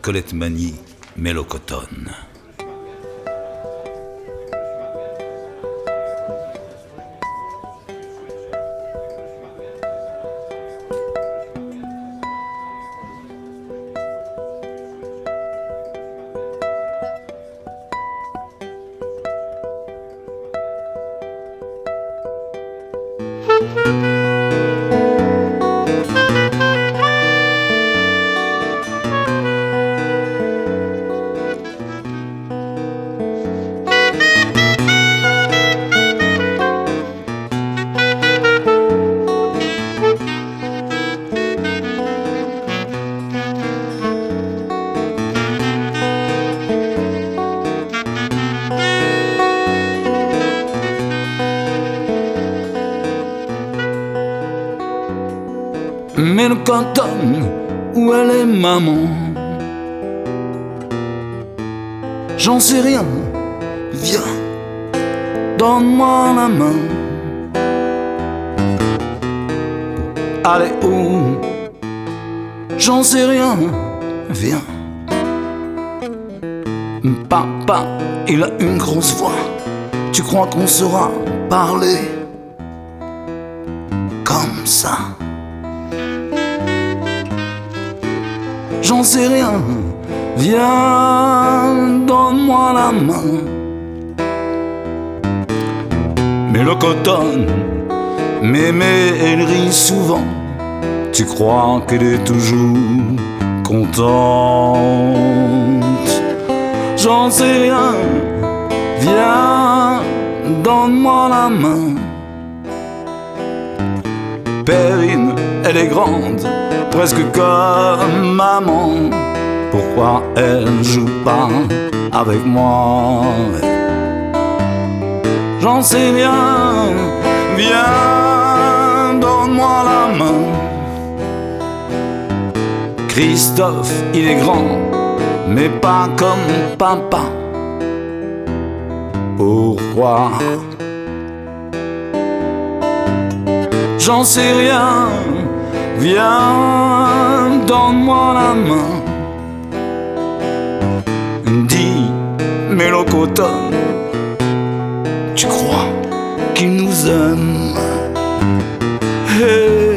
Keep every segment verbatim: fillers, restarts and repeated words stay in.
Colette Mani, Mélocotone. Mélocotone, où elle est maman? J'en sais rien, viens, donne-moi la main. Allez où? J'en sais rien, viens. Papa, il a une grosse voix, tu crois qu'on saura parler comme ça? J'en sais rien, viens, donne-moi la main. Mélocotone, mémé, elle rit souvent. Tu crois qu'elle est toujours contente? J'en sais rien, viens, donne-moi la main. Perrine, elle est grande, presque comme maman. Pourquoi elle joue pas avec moi? J'en sais rien, viens, donne-moi la main. Christophe, il est grand, mais pas comme papa. Pourquoi? J'en sais rien, viens, donne-moi la main. Dis, Mélocotone, tu crois qu'il nous aime? Hey.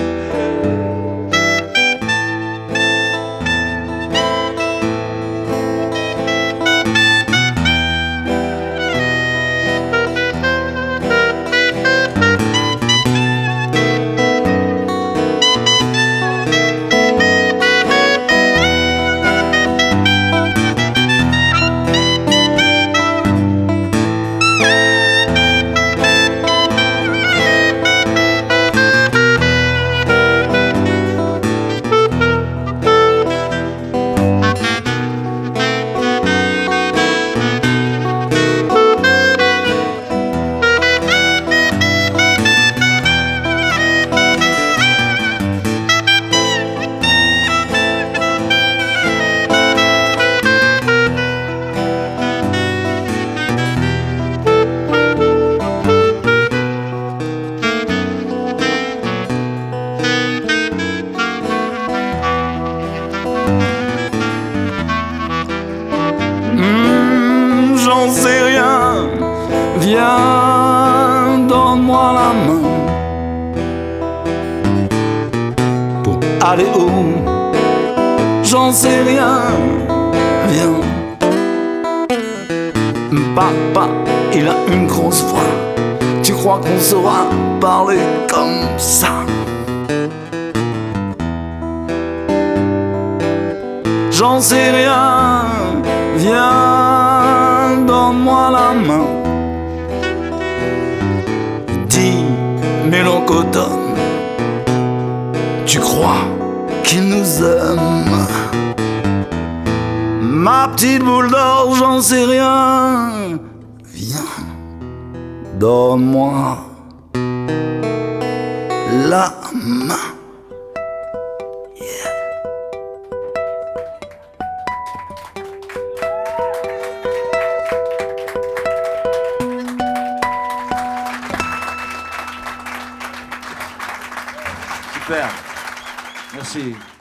J'en sais rien, viens, donne-moi la main. Pour aller où? J'en sais rien, viens. Papa, il a une grosse voix, tu crois qu'on saura parler comme ça? J'en sais rien, viens, donne-moi la main. Dis, Mélocotone, tu crois qu'il nous aime? Ma petite boule d'or, j'en sais rien, viens, donne-moi la main. Super. Merci.